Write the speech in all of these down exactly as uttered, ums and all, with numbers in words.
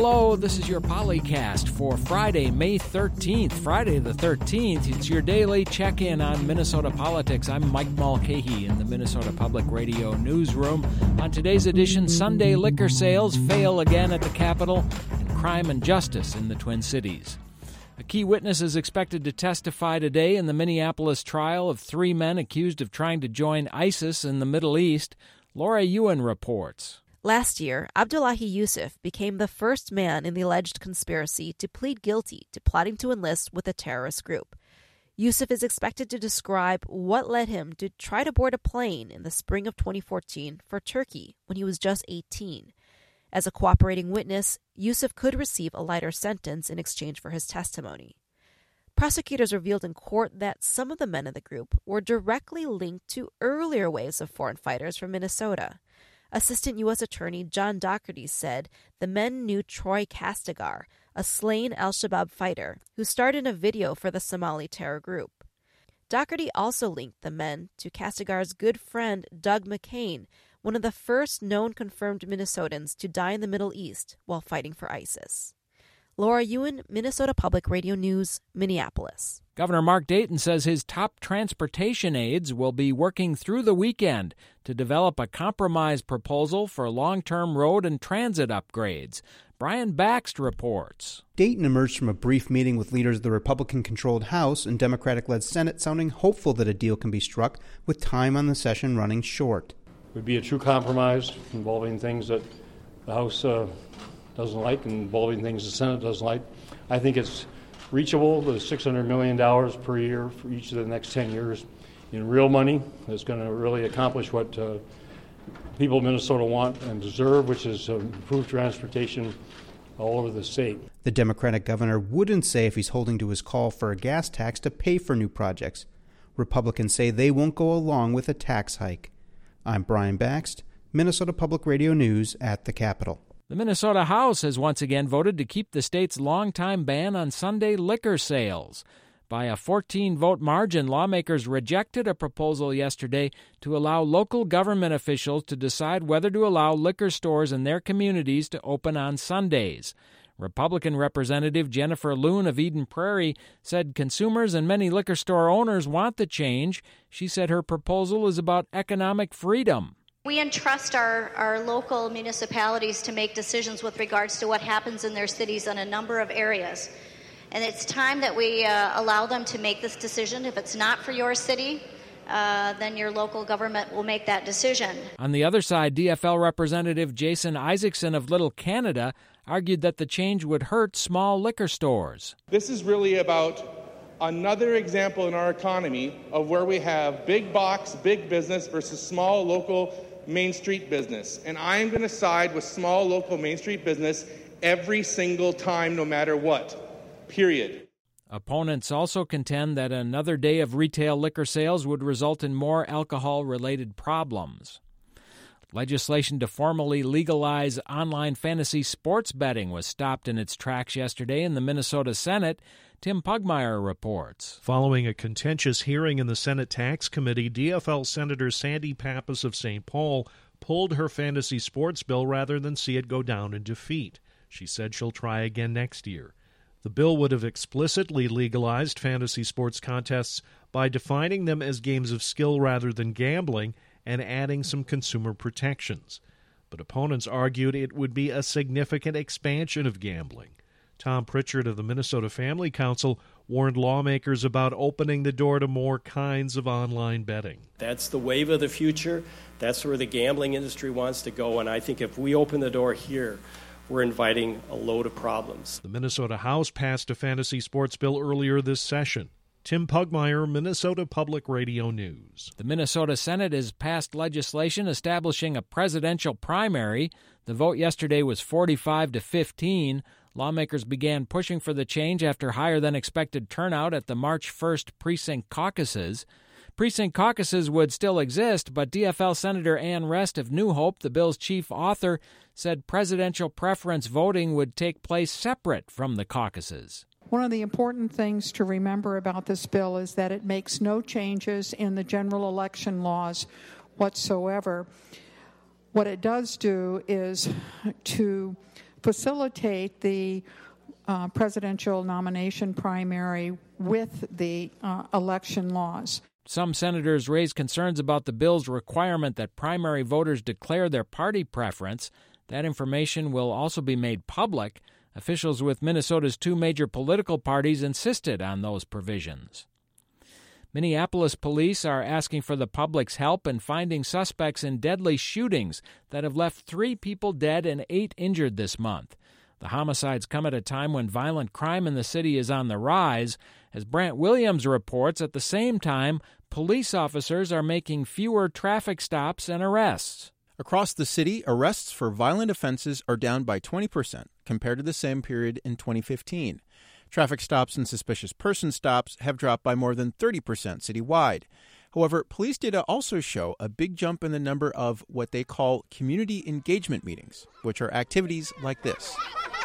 Hello, this is your Polycast for Friday, May thirteenth. Friday the thirteenth, it's your daily check-in on Minnesota politics. I'm Mike Mulcahy in the Minnesota Public Radio newsroom. On today's edition, Sunday liquor sales fail again at the Capitol, and crime and justice in the Twin Cities. A key witness is expected to testify today in the Minneapolis trial of three men accused of trying to join ISIS in the Middle East. Laura Ewan reports. Last year, Abdullahi Yusuf became the first man in the alleged conspiracy to plead guilty to plotting to enlist with a terrorist group. Yusuf is expected to describe what led him to try to board a plane in the spring of twenty fourteen for Turkey when he was just eighteen. As a cooperating witness, Yusuf could receive a lighter sentence in exchange for his testimony. Prosecutors revealed in court that some of the men in the group were directly linked to earlier waves of foreign fighters from Minnesota. Assistant U S Attorney John Doherty said the men knew Troy Castigar, a slain al-Shabaab fighter who starred in a video for the Somali terror group. Doherty also linked the men to Castigar's good friend Doug McCain, one of the first known confirmed Minnesotans to die in the Middle East while fighting for ISIS. Laura Ewan, Minnesota Public Radio News, Minneapolis. Governor Mark Dayton says his top transportation aides will be working through the weekend to develop a compromise proposal for long-term road and transit upgrades. Brian Baxt reports. Dayton emerged from a brief meeting with leaders of the Republican-controlled House and Democratic-led Senate, sounding hopeful that a deal can be struck with time on the session running short. It would be a true compromise involving things that the House uh, doesn't like and involving things the Senate doesn't like. I think it's reachable, the six hundred million dollars per year for each of the next ten years in real money that's going to really accomplish what uh, people of Minnesota want and deserve, which is uh, improved transportation all over the state. The Democratic governor wouldn't say if he's holding to his call for a gas tax to pay for new projects. Republicans say they won't go along with a tax hike. I'm Brian Baxt, Minnesota Public Radio News at the Capitol. The Minnesota House has once again voted to keep the state's longtime ban on Sunday liquor sales. By a fourteen-vote margin, lawmakers rejected a proposal yesterday to allow local government officials to decide whether to allow liquor stores in their communities to open on Sundays. Republican Representative Jennifer Loon of Eden Prairie said consumers and many liquor store owners want the change. She said her proposal is about economic freedom. We entrust our, our local municipalities to make decisions with regards to what happens in their cities in a number of areas. And it's time that we uh, allow them to make this decision. If it's not for your city, uh, then your local government will make that decision. On the other side, D F L Representative Jason Isaacson of Little Canada argued that the change would hurt small liquor stores. This is really about another example in our economy of where we have big box, big business versus small local Main Street business. And I am going to side with small local Main Street business every single time, no matter what. Period. Opponents also contend that another day of retail liquor sales would result in more alcohol-related problems. Legislation to formally legalize online fantasy sports betting was stopped in its tracks yesterday in the Minnesota Senate. Tim Pugmire reports. Following a contentious hearing in the Senate Tax Committee, D F L Senator Sandy Pappas of Saint Paul pulled her fantasy sports bill rather than see it go down in defeat. She said she'll try again next year. The bill would have explicitly legalized fantasy sports contests by defining them as games of skill rather than gambling and adding some consumer protections. But opponents argued it would be a significant expansion of gambling. Tom Pritchard of the Minnesota Family Council warned lawmakers about opening the door to more kinds of online betting. That's the wave of the future. That's where the gambling industry wants to go, and I think if we open the door here, we're inviting a load of problems. The Minnesota House passed a fantasy sports bill earlier this session. Tim Pugmire, Minnesota Public Radio News. The Minnesota Senate has passed legislation establishing a presidential primary. The vote yesterday was forty-five to fifteen. Lawmakers began pushing for the change after higher-than-expected turnout at the March first precinct caucuses. Precinct caucuses would still exist, but D F L Senator Ann Rest of New Hope, the bill's chief author, said presidential preference voting would take place separate from the caucuses. One of the important things to remember about this bill is that it makes no changes in the general election laws whatsoever. What it does do is to facilitate the uh, presidential nomination primary with the uh, election laws. Some senators raised concerns about the bill's requirement that primary voters declare their party preference. That information will also be made public. Officials with Minnesota's two major political parties insisted on those provisions. Minneapolis police are asking for the public's help in finding suspects in deadly shootings that have left three people dead and eight injured this month. The homicides come at a time when violent crime in the city is on the rise. As Brant Williams reports, at the same time, police officers are making fewer traffic stops and arrests. Across the city, arrests for violent offenses are down by twenty percent compared to the same period in twenty fifteen. Traffic stops and suspicious person stops have dropped by more than thirty percent citywide. However, police data also show a big jump in the number of what they call community engagement meetings, which are activities like this.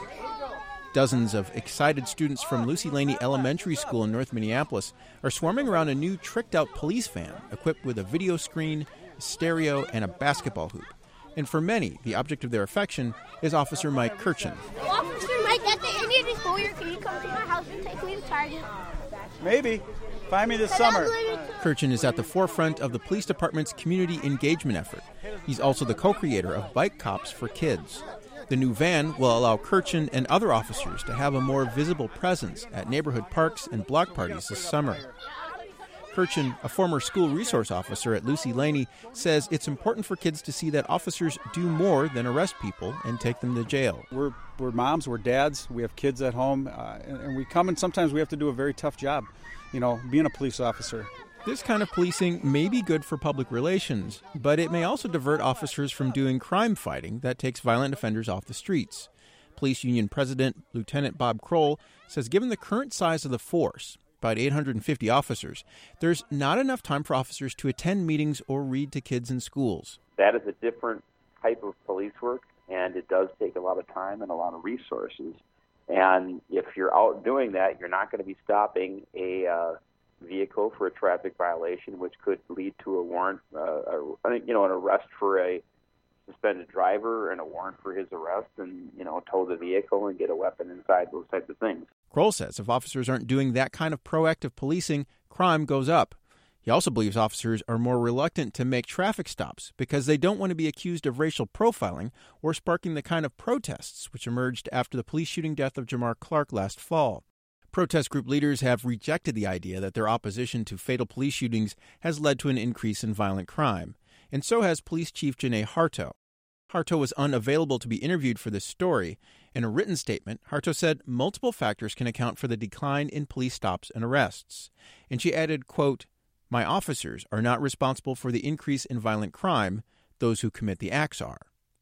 Dozens of excited students from Lucy Laney Elementary School in North Minneapolis are swarming around a new tricked-out police van equipped with a video screen, a stereo, and a basketball hoop. And for many, the object of their affection is Officer Mike Kirchen. Officer Mike, at the end of the school year, can you come to my house and take me to Target? Maybe. Find me this summer. Kirchen is at the forefront of the police department's community engagement effort. He's also the co-creator of Bike Cops for Kids. The new van will allow Kirchen and other officers to have a more visible presence at neighborhood parks and block parties this summer. Kirchen, a former school resource officer at Lucy Laney, says it's important for kids to see that officers do more than arrest people and take them to jail. We're, we're moms, we're dads, we have kids at home, uh, and, and we come and sometimes we have to do a very tough job, you know, being a police officer. This kind of policing may be good for public relations, but it may also divert officers from doing crime fighting that takes violent offenders off the streets. Police Union President Lieutenant Bob Kroll says given the current size of the force, about eight hundred fifty officers, there's not enough time for officers to attend meetings or read to kids in schools. That is a different type of police work, and it does take a lot of time and a lot of resources. And if you're out doing that, you're not going to be stopping a uh, vehicle for a traffic violation, which could lead to a warrant, uh, a, you know, an arrest for a suspended driver and a warrant for his arrest, and you know, tow the vehicle and get a weapon inside, those types of things. Kroll says if officers aren't doing that kind of proactive policing, crime goes up. He also believes officers are more reluctant to make traffic stops because they don't want to be accused of racial profiling or sparking the kind of protests which emerged after the police shooting death of Jamar Clark last fall. Protest group leaders have rejected the idea that their opposition to fatal police shootings has led to an increase in violent crime, and so has Police Chief Janae Harto. Harto was unavailable to be interviewed for this story. In a written statement, Harto said multiple factors can account for the decline in police stops and arrests. And she added, quote, "My officers are not responsible for the increase in violent crime. Those who commit the acts are."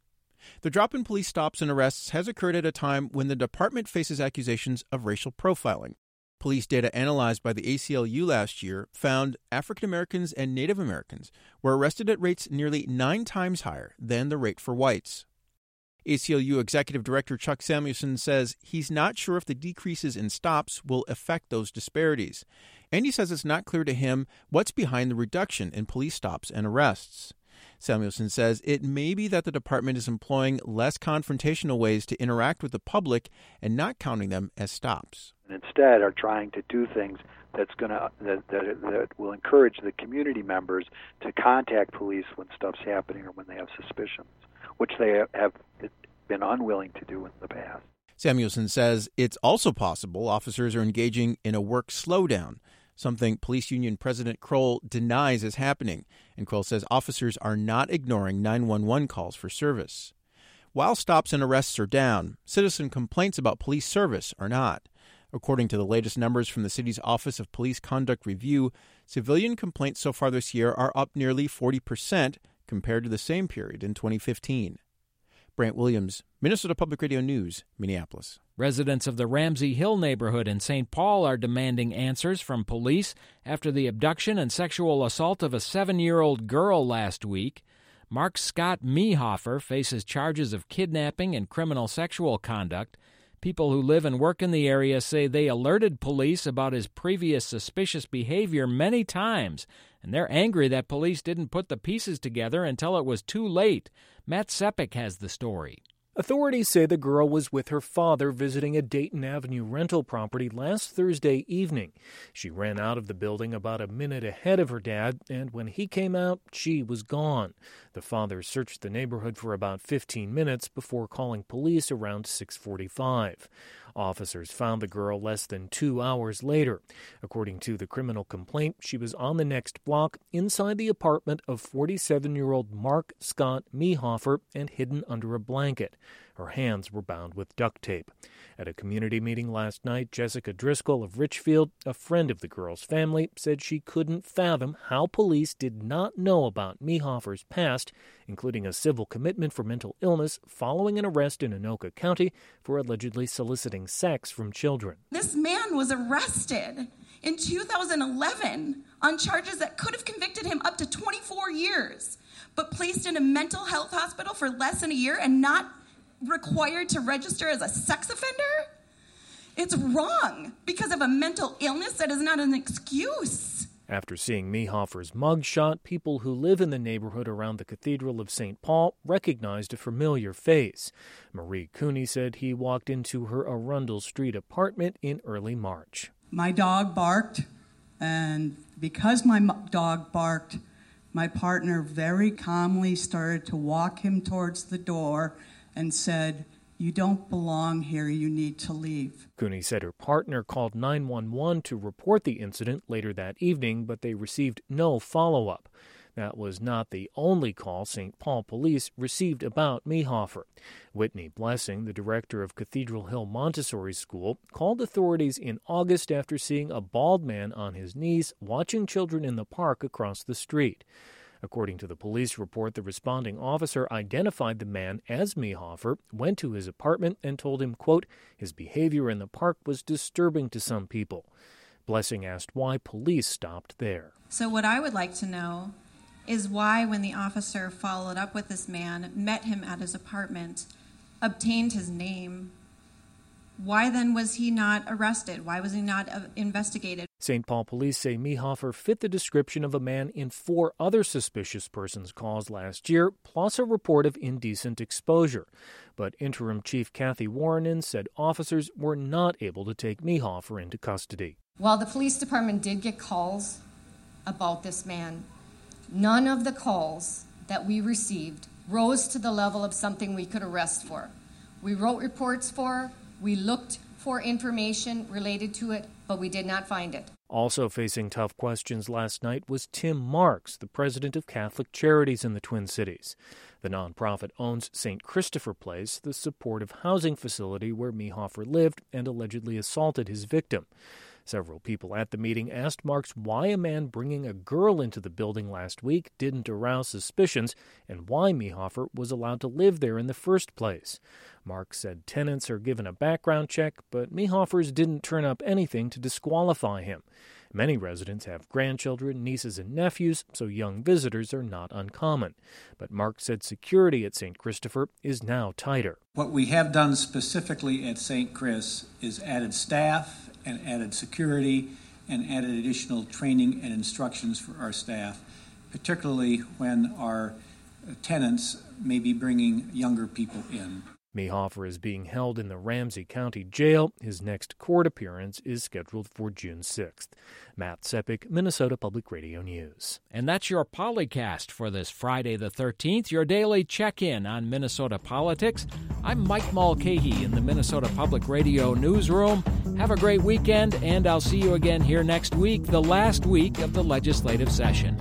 The drop in police stops and arrests has occurred at a time when the department faces accusations of racial profiling. Police data analyzed by the A C L U last year found African Americans and Native Americans were arrested at rates nearly nine times higher than the rate for whites. A C L U Executive Director Chuck Samuelson says he's not sure if the decreases in stops will affect those disparities, and he says it's not clear to him what's behind the reduction in police stops and arrests. Samuelson says it may be that the department is employing less confrontational ways to interact with the public and not counting them as stops. And instead are trying to do things that's going to that, that that will encourage the community members to contact police when stuff's happening or when they have suspicions, which they have been unwilling to do in the past. Samuelson says it's also possible officers are engaging in a work slowdown, something Police Union President Kroll denies is happening, and Kroll says officers are not ignoring nine one one calls for service. While stops and arrests are down, citizen complaints about police service are not. According to the latest numbers from the city's Office of Police Conduct Review, civilian complaints so far this year are up nearly forty percent compared to the same period in twenty fifteen. Brant Williams, Minnesota Public Radio News, Minneapolis. Residents of the Ramsey Hill neighborhood in Saint Paul are demanding answers from police after the abduction and sexual assault of a seven-year-old girl last week. Mark Scott Meehofer faces charges of kidnapping and criminal sexual conduct. People who live and work in the area say they alerted police about his previous suspicious behavior many times, and they're angry that police didn't put the pieces together until it was too late. Matt Sepik has the story. Authorities say the girl was with her father visiting a Dayton Avenue rental property last Thursday evening. She ran out of the building about a minute ahead of her dad, and when he came out, she was gone. The father searched the neighborhood for about fifteen minutes before calling police around six forty-five. Officers found the girl less than two hours later. According to the criminal complaint, she was on the next block inside the apartment of forty-seven-year-old Mark Scott Mehofer and hidden under a blanket. Her hands were bound with duct tape. At a community meeting last night, Jessica Driscoll of Richfield, a friend of the girl's family, said she couldn't fathom how police did not know about Mehofer's past, including a civil commitment for mental illness following an arrest in Anoka County for allegedly soliciting sex from children. This man was arrested in two thousand eleven on charges that could have convicted him up to twenty-four years, but placed in a mental health hospital for less than a year and not required to register as a sex offender? It's wrong because of a mental illness. That is not an excuse. After seeing Mehofer's mugshot, people who live in the neighborhood around the Cathedral of Saint Paul recognized a familiar face. Marie Cooney said he walked into her Arundel Street apartment in early March. My dog barked, and because my dog barked, my partner very calmly started to walk him towards the door and said, "You don't belong here, you need to leave." Cooney said her partner called nine one one to report the incident later that evening, but they received no follow-up. That was not the only call Saint Paul police received about Mehofer. Whitney Blessing, the director of Cathedral Hill Montessori School, called authorities in August after seeing a bald man on his knees watching children in the park across the street. According to the police report, the responding officer identified the man as Mehofer, went to his apartment, and told him, quote, his behavior in the park was disturbing to some people. Blessing asked why police stopped there. So what I would like to know is why, when the officer followed up with this man, met him at his apartment, obtained his name, why then was he not arrested? Why was he not uh, investigated? Saint Paul police say Mehofer fit the description of a man in four other suspicious persons calls last year, plus a report of indecent exposure. But Interim Chief Kathy Warrenin said officers were not able to take Mehofer into custody. While the police department did get calls about this man, none of the calls that we received rose to the level of something we could arrest for. We wrote reports for, we looked for information related to it, but we did not find it. Also facing tough questions last night was Tim Marks, the president of Catholic Charities in the Twin Cities. The nonprofit owns Saint Christopher Place, the supportive housing facility where Mehofer lived and allegedly assaulted his victim. Several people at the meeting asked Marks why a man bringing a girl into the building last week didn't arouse suspicions and why Mehofer was allowed to live there in the first place. Marks said tenants are given a background check, but Mehofer's didn't turn up anything to disqualify him. Many residents have grandchildren, nieces, and nephews, so young visitors are not uncommon. But Mark said security at Saint Christopher is now tighter. What we have done specifically at Saint Chris is added staff and added security and added additional training and instructions for our staff, particularly when our tenants may be bringing younger people in. Mehofer is being held in the Ramsey County Jail. His next court appearance is scheduled for June sixth. Matt Sepik, Minnesota Public Radio News. And that's your Polycast for this Friday the thirteenth, your daily check-in on Minnesota politics. I'm Mike Mulcahy in the Minnesota Public Radio Newsroom. Have a great weekend, and I'll see you again here next week, the last week of the legislative session.